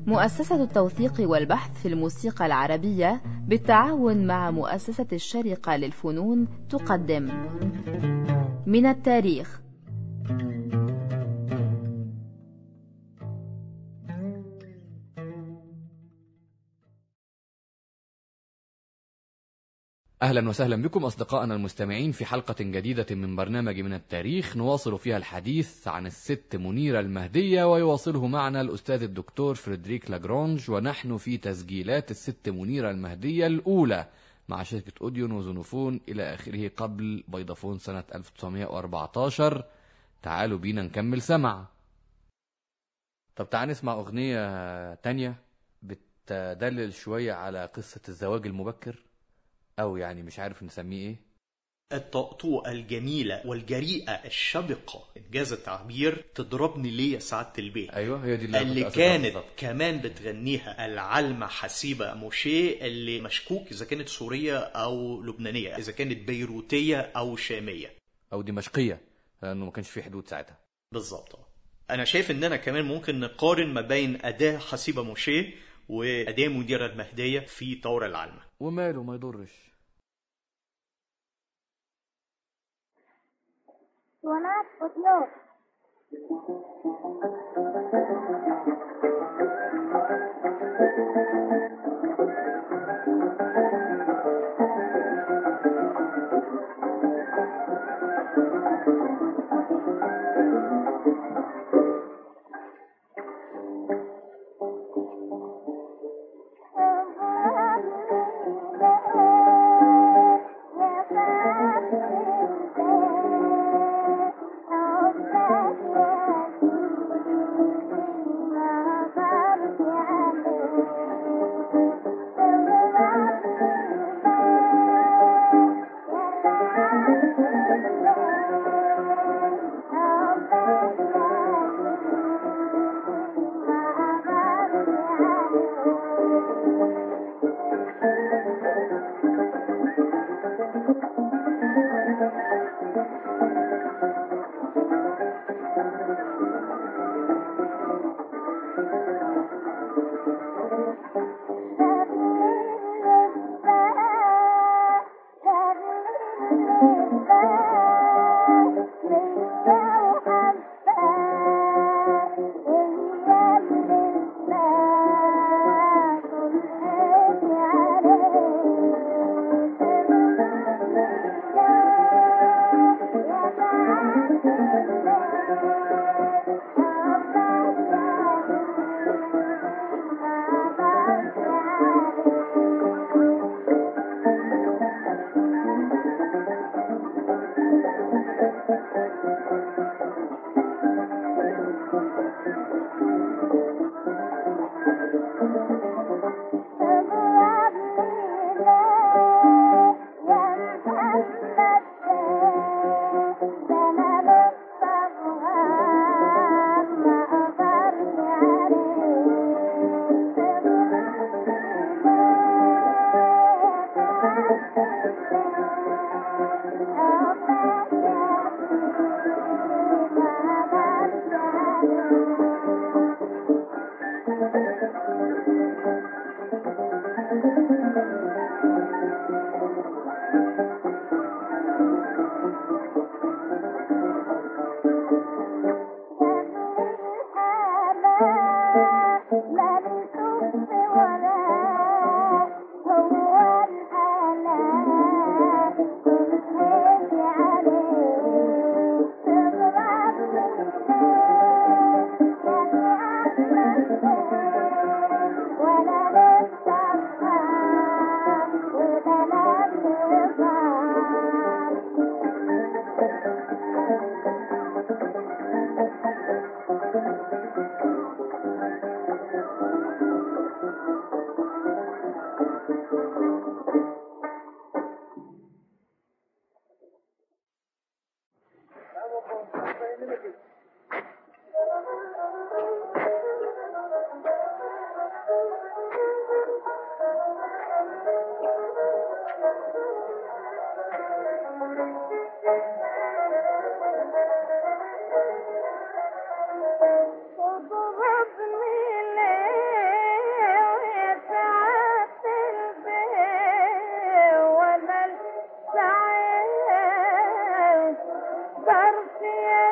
مؤسسة التوثيق والبحث في الموسيقى العربية بالتعاون مع مؤسسة الشارقة للفنون تقدم من التاريخ. أهلا وسهلا بكم أصدقائنا المستمعين في حلقة جديدة من برنامج من التاريخ، نواصل فيها الحديث عن الست منيرة المهدية، ويواصله معنا الأستاذ الدكتور فريدريك لاجرانج، ونحن في تسجيلات الست منيرة المهدية الأولى مع شركة أوديون وزونوفون إلى آخره قبل بيضافون سنة 1914. تعالوا بينا نكمل سمع. طب تعال نسمع أغنية تانية بتدلل شوية على قصة الزواج المبكر، أو يعني مش عارف نسميه إيه. الطقطوقة الجميلة والجريئة الشبقة إنجاز التعبير تضربني ليه يا سعادة البيت. أيوة هي دي اللي كانت كمان بتغنيها العلمة حسيبة موشيه، اللي مشكوك إذا كانت سورية أو لبنانية، إذا كانت بيروتية أو شامية أو دمشقية، لأنه ما كانش في حدود ساعتها. بالظبط. أنا شايف إننا كمان ممكن نقارن ما بين أداة حسيبة موشيه وأداة منيرة المهدية في طور العلمة. وماله ما يضرش. سونات أوديون.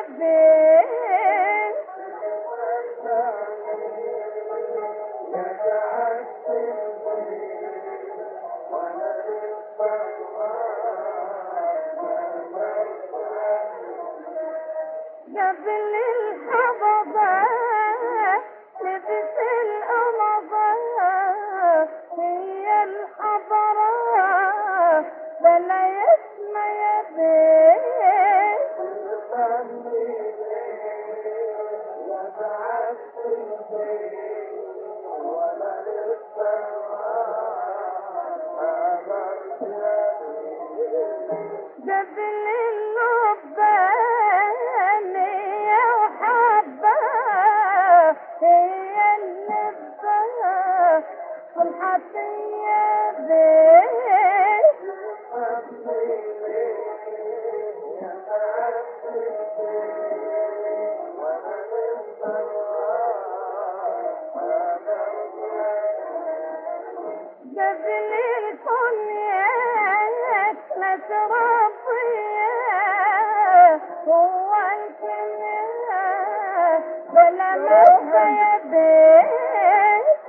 قبل الحبضة لبس الأمضة هي الحضرة بلا يسمى يبيت قبل النبانية وحبة هي النبة والحطية بيت قبل الكونياك نتربية هو الكنياك بلا مرضى يبيت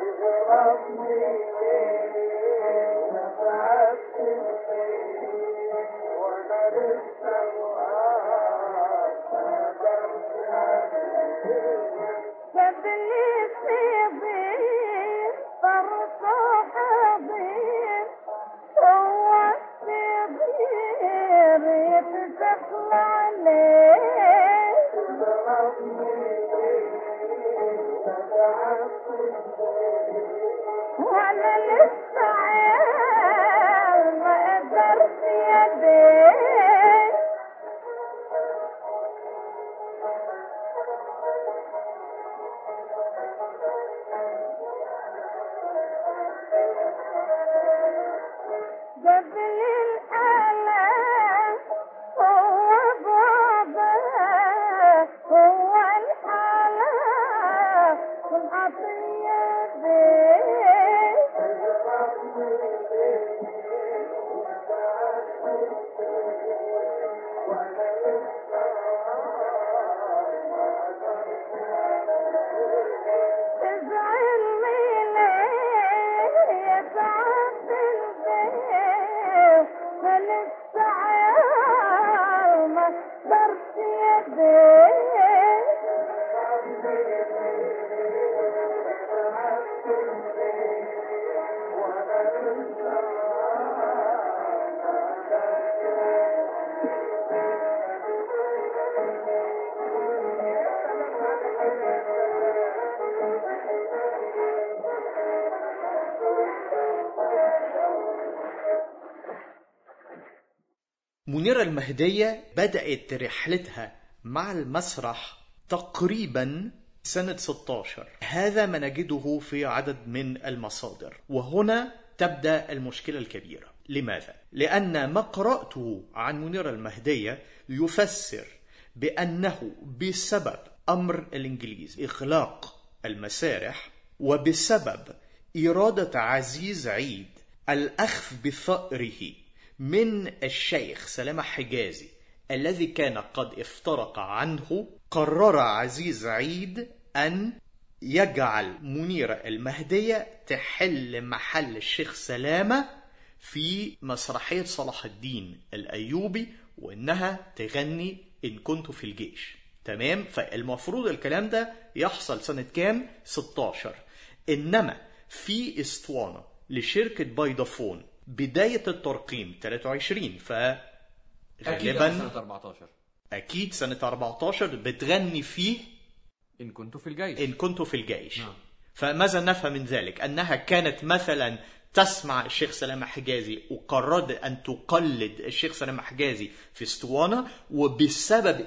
قبل الصبير فرصة حضير هو الصبير يتسفل عليه وانا لسه عيال ما قدرت يديه قبل الألم هو بابا هو الحالة والعطية بيت تزعل ليه يتعب البيت فلسه عيال ما قدرت يبيت منيرة المهدية بدأت رحلتها مع المسرح تقريبا سنة 16. هذا ما نجده في عدد من المصادر، وهنا تبدأ المشكلة الكبيرة. لماذا؟ لأن ما قرأته عن منيرة المهدية يفسر بأنه بسبب أمر الإنجليز إغلاق المسارح، وبسبب إرادة عزيز عيد الأخذ بثأره من الشيخ سلامة حجازي الذي كان قد افترق عنه، قرر عزيز عيد أن يجعل منيرة المهدية تحل محل الشيخ سلامة في مسرحية صلاح الدين الأيوبي، وإنها تغني إن كنت في الجيش. تمام؟ فالمفروض الكلام ده يحصل سنة كام؟ 16. إنما في اسطوانة لشركة بايدافون بداية الترقيم 23، فغالبا سنة 14 أكيد سنة 14 بتغني فيه إن كنت في الجيش. إن كنت في الجيش. فماذا نفهم من ذلك؟ أنها كانت مثلا تسمع الشيخ سلامة حجازي وقررت أن تقلد الشيخ سلامة حجازي في اسطوانة، وبسبب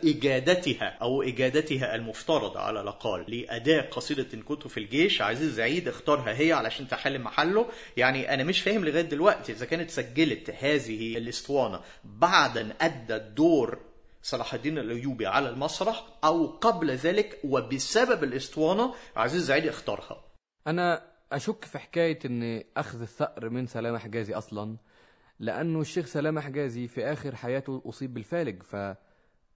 إجادتها المفترضة على الأقل لأداء قصيدة إن كنت في الجيش، عزيز عيد اختارها هي علشان تحل محله. يعني أنا مش فاهم لغاية دلوقتي إذا كانت سجلت هذه الاسطوانة بعد أن أدت دور صلاح الدين الأيوبي على المسرح أو قبل ذلك، وبسبب الاسطوانة عزيز عيد اختارها. أنا أشك في حكاية أن أخذ الثأر من سلامة حجازي أصلا، لأنه الشيخ سلامة حجازي في آخر حياته أصيب بالفالج،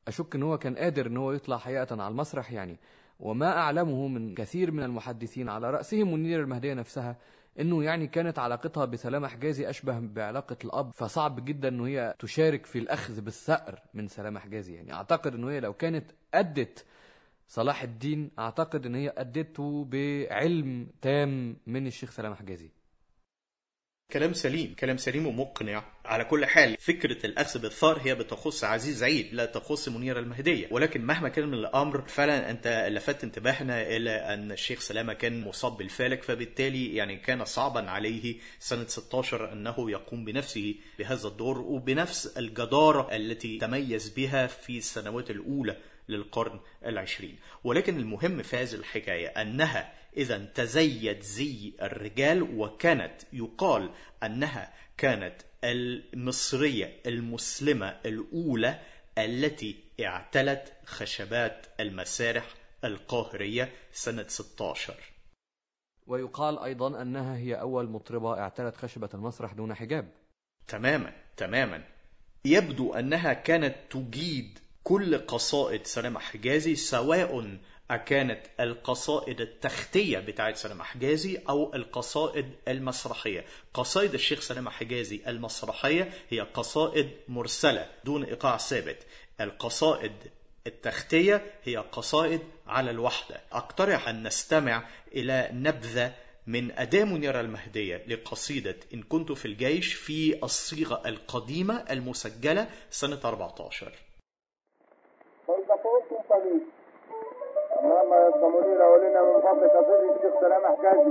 أشك أن هو كان قادر أن هو يطلع حقيقة على المسرح يعني. وما أعلمه من كثير من المحدثين على رأسهم منيرة المهدية نفسها أنه يعني كانت علاقتها بسلامة حجازي أشبه بعلاقة الأب، فصعب جدا أنه هي تشارك في الأخذ بالثأر من سلامة حجازي. يعني أعتقد أنه هي لو كانت أدت صلاح الدين، أعتقد أن هي أدته بعلم تام من الشيخ سلامة حجازي. كلام سليم، كلام سليم ومقنع. على كل حال فكرة الأخذ بالثار هي بتخص عزيز عيد، لا تخص منيرة المهدية. ولكن مهما كان من الأمر، فعلا أنت لفت انتباهنا إلى أن الشيخ سلامة كان مصاب بالفالك، فبالتالي يعني كان صعبا عليه سنة 16 أنه يقوم بنفسه بهذا الدور وبنفس الجدارة التي تميز بها في السنوات الأولى للقرن العشرين. ولكن المهم في هذه الحكاية أنها إذا تزيد زي الرجال، وكانت يقال أنها كانت المصرية المسلمة الأولى التي اعتلت خشبات المسارح القاهرية سنة 16. ويقال أيضا أنها هي أول مطربة اعتلت خشبة المسرح دون حجاب. تماما تماما. يبدو أنها كانت تجيد كل قصائد سلامة حجازي، سواء كانت القصائد التختية بتاعت سلامة حجازي أو القصائد المسرحية. قصائد الشيخ سلامة حجازي المسرحية هي قصائد مرسلة دون إيقاع ثابت. القصائد التختية هي قصائد على الوحدة. أقترح أن نستمع إلى نبذة من أداة منيرة المهدية لقصيدة إن كنت في الجيش في الصيغة القديمة المسجلة سنة 14. فلتقولكم قليل اللهم يسلموني لولينا من فضل قصيدة الشيخ سلامة حجازي.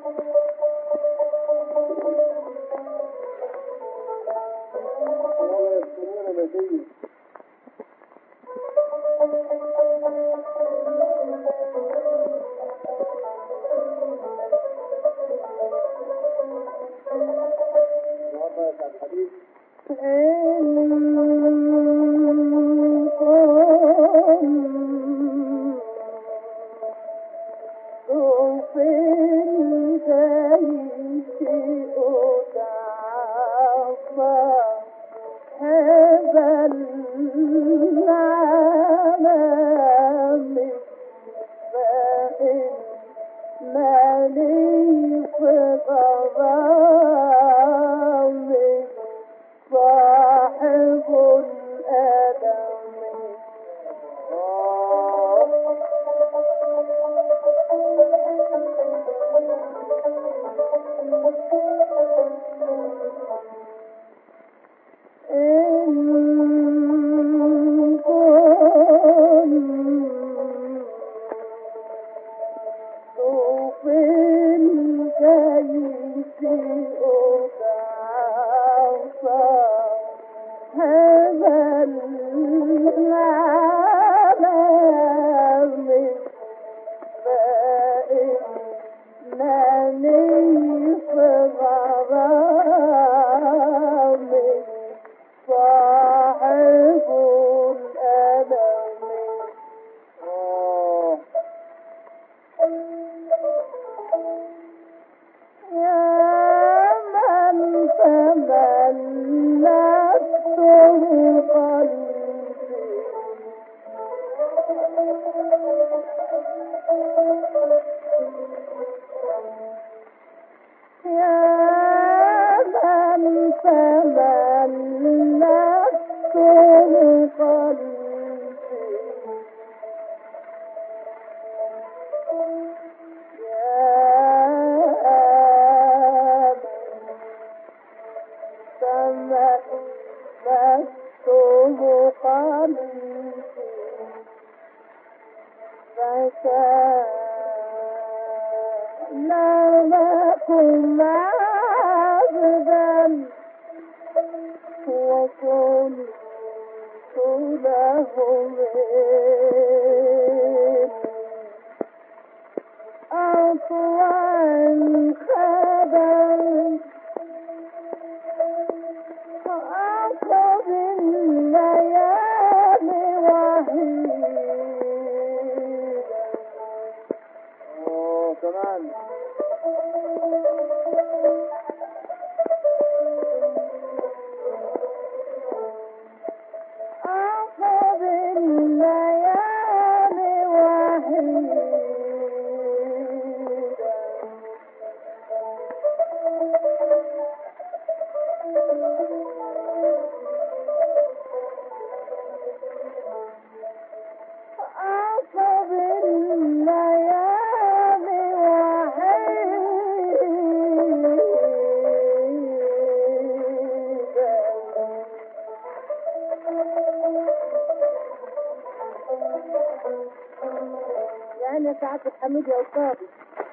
اللهم يسلموني لدي أخذ عيني يا سعادة الحميد يا أستاذي.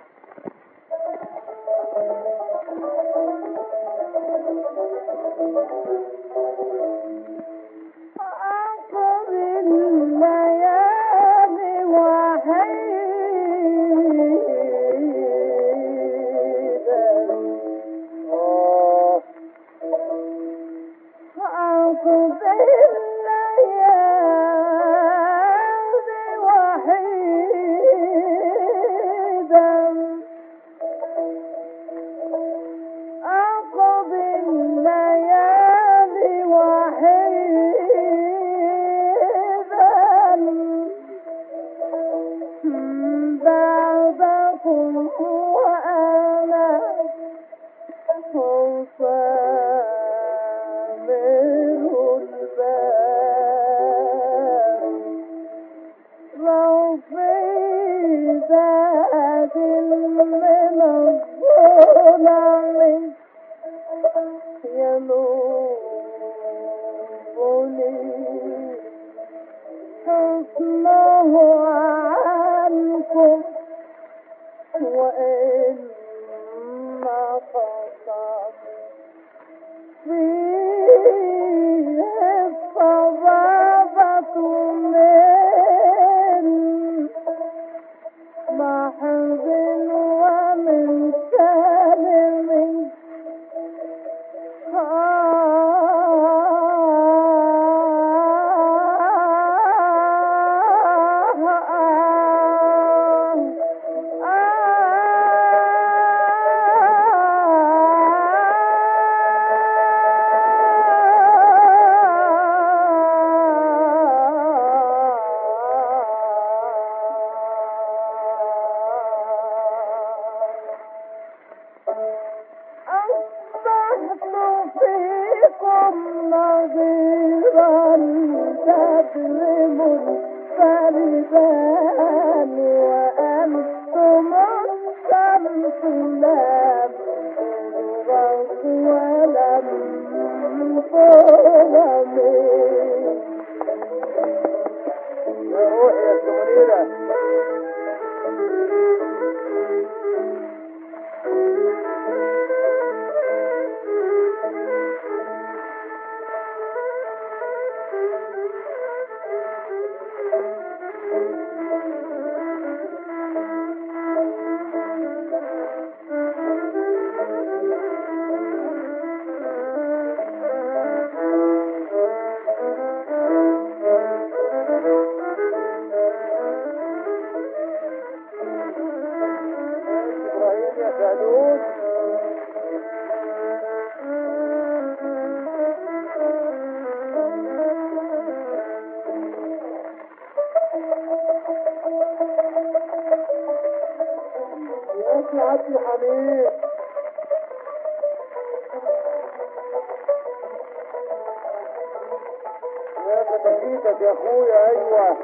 يا اخويا ايوه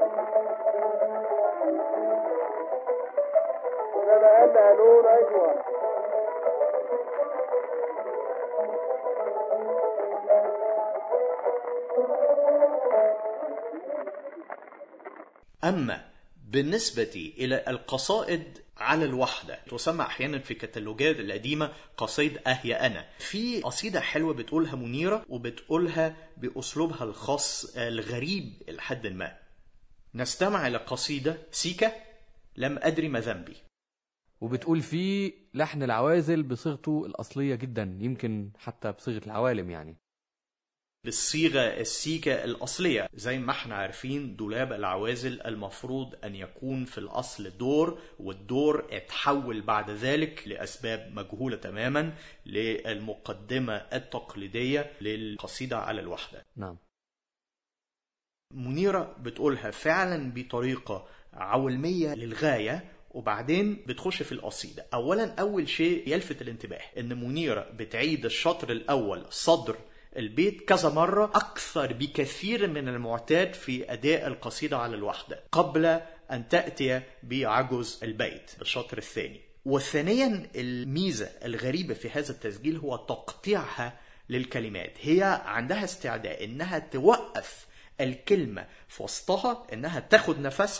انا قالون ايوه أما بالنسبة إلى القصائد على الوحدة تسمى أحيانا في كتالوجات القديمة قصيد أهي أنا. في قصيدة حلوة بتقولها منيرة وبتقولها بأسلوبها الخاص الغريب لحد ما. نستمع إلى قصيدة سيكا لم أدري ما ذنبي، وبتقول فيه لحن العوازل بصيغته الأصلية جدا، يمكن حتى بصيغة العوالم، يعني بالصيغة السيكا الأصلية. زي ما احنا عارفين دولاب العوازل المفروض أن يكون في الأصل دور، والدور اتحول بعد ذلك لأسباب مجهولة تماما للمقدمة التقليدية للقصيدة على الوحدة. نعم. منيرة بتقولها فعلا بطريقة عولمية للغاية، وبعدين بتخش في القصيدة. أولا أول شيء يلفت الانتباه أن منيرة بتعيد الشطر الأول صدر البيت كذا مرة أكثر بكثير من المعتاد في أداء القصيدة على الوحدة قبل أن تأتي بعجز البيت بالشطر الثاني. وثانيا الميزة الغريبة في هذا التسجيل هو تقطيعها للكلمات. هي عندها استعداد أنها توقف الكلمة في وسطها، أنها تاخد نفسها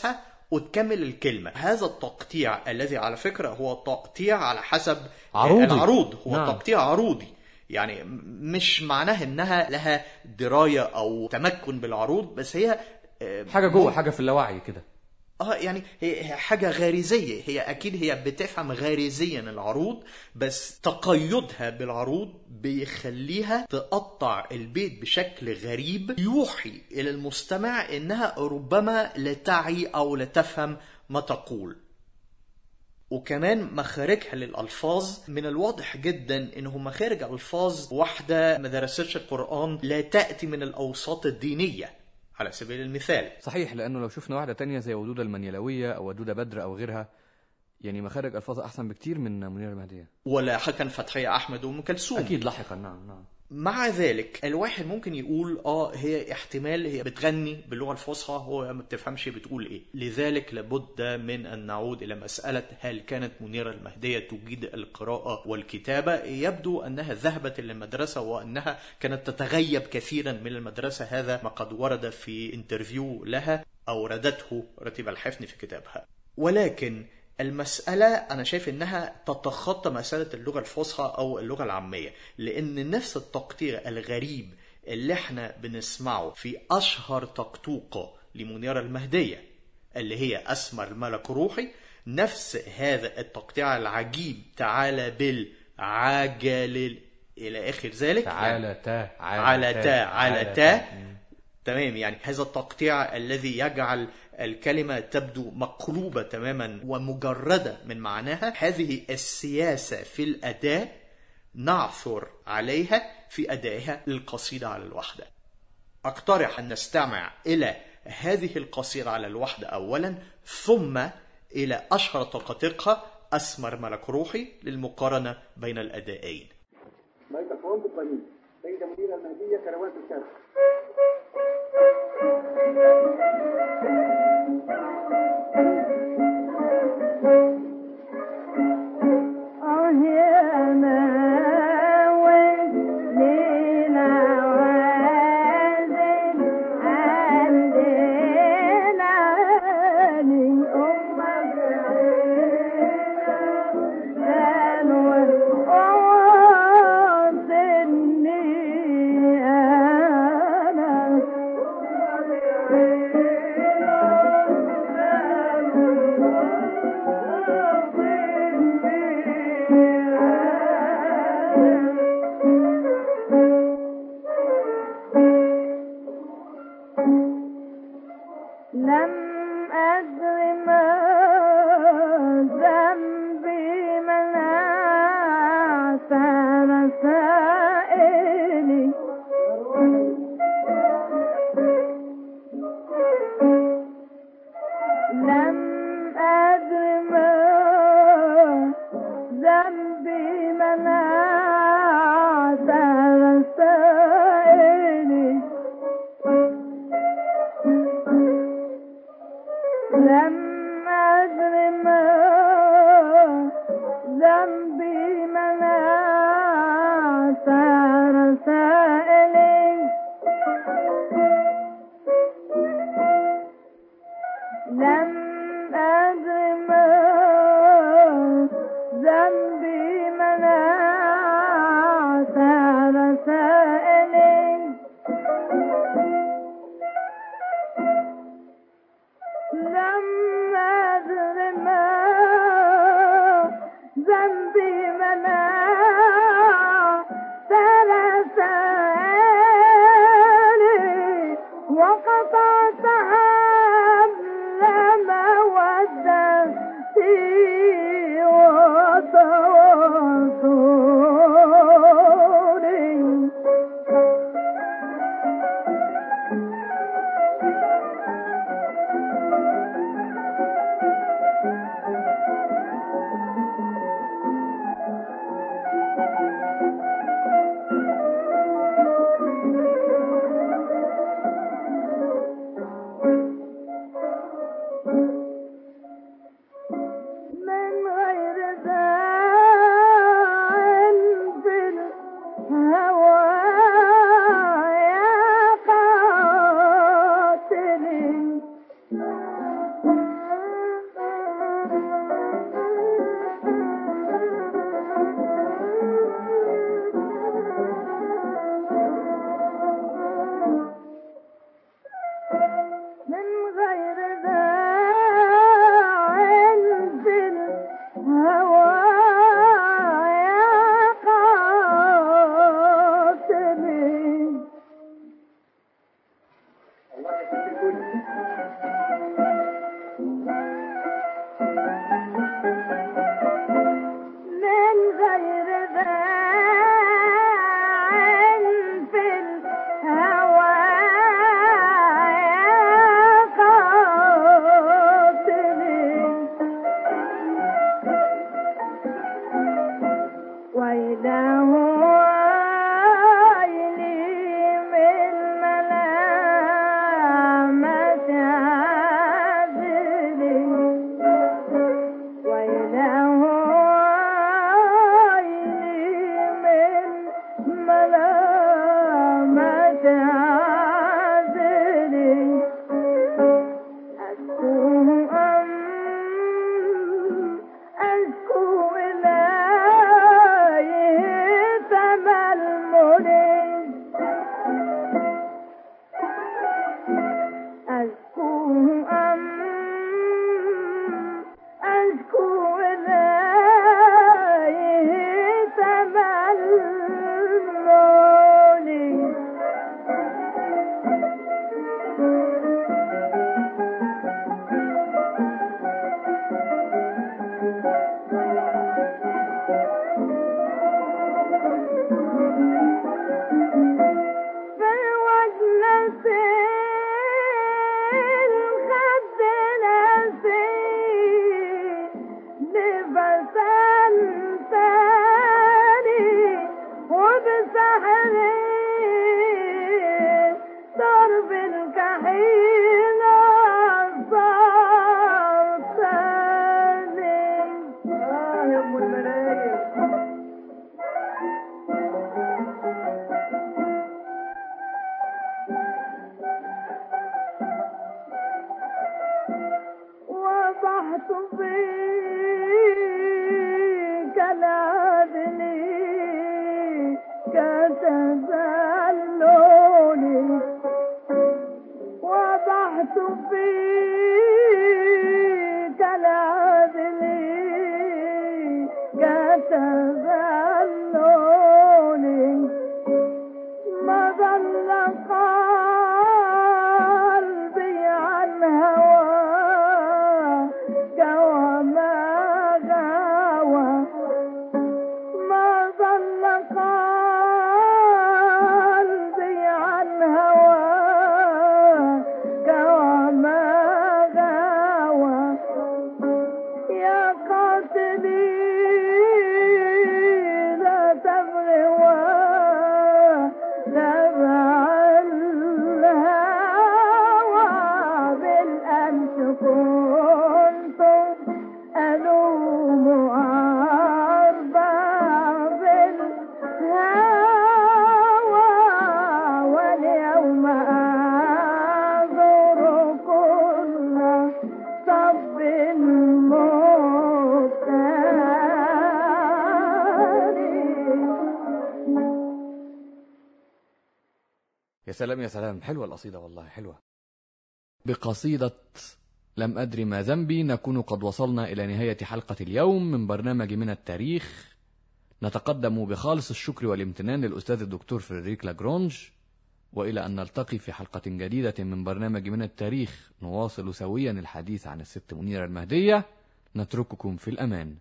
وتكمل الكلمة. هذا التقطيع الذي على فكرة هو تقطيع على حسب عروضي. العروض، هو نعم. تقطيع عروضي، يعني مش معناه انها لها دراية او تمكن بالعروض، بس هي حاجة جوه، حاجة في اللاوعي كده. يعني هي حاجة غريزية، هي أكيد هي بتفهم غريزيا العروض، بس تقيدها بالعروض بيخليها تقطع البيت بشكل غريب يوحي إلى المستمع إنها ربما لا تعي أو لا تفهم ما تقول. وكمان مخارجها للألفاظ من الواضح جدا إنه مخارج ألفاظ واحدة ما درستش القرآن لا تأتي من الأوساط الدينية على سبيل المثال. صحيح، لأنه لو شفنا واحدة تانية زي ودودة المنيلوية أو ودودة بدر أو غيرها، يعني مخارج ألفاظها أحسن بكتير من منيرة المهدية، ولاحقا فتحية أحمد وأم كلثوم. أكيد لاحقا. نعم. مع ذلك الواحد ممكن يقول هي احتمال هي بتغني باللغة الفصحى، هو ما بتفهمش بتقول ايه. لذلك لابد من ان نعود الى مسألة هل كانت منيرة المهدية تجيد القراءة والكتابة. يبدو انها ذهبت الى المدرسة وانها كانت تتغيب كثيرا من المدرسة، هذا ما قد ورد في انترفيو لها اوردته رتيبة الحفني في كتابها. ولكن المسألة أنا شايف إنها تتخطى مسألة اللغة الفصحى أو اللغة العامية، لأن نفس التقطيع الغريب اللي احنا بنسمعه في أشهر تقطوقة لمنيرة المهدية اللي هي أسمر الملك روحي، نفس هذا التقطيع العجيب تعالى بالعجل إلى آخر ذلك، على تا تمام. يعني هذا التقطيع الذي يجعل الكلمة تبدو مقلوبة تماما ومجردة من معناها، هذه السياسة في الأداء نعثر عليها في أدائها للقصيدة على الوحدة. أقترح أن نستمع إلى هذه القصيدة على الوحدة أولا، ثم إلى أشهر تقاطيقها أسمر ملك روحي للمقارنة بين الأدائين. ميكروفون بالطريق سيدة منيرة المهدية كروان الشرق. يا سلام يا سلام، حلوة القصيدة والله حلوة. بقصيدة لم أدري ما ذنبي نكون قد وصلنا إلى نهاية حلقة اليوم من برنامج من التاريخ. نتقدم بخالص الشكر والامتنان للأستاذ الدكتور فريدريك لاجرونج، وإلى أن نلتقي في حلقة جديدة من برنامج من التاريخ نواصل سويا الحديث عن الست منيرة المهدية. نترككم في الأمان.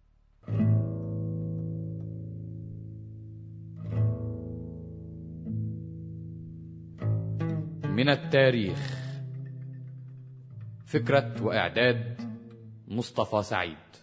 من التاريخ، فكرة وإعداد مصطفى سعيد.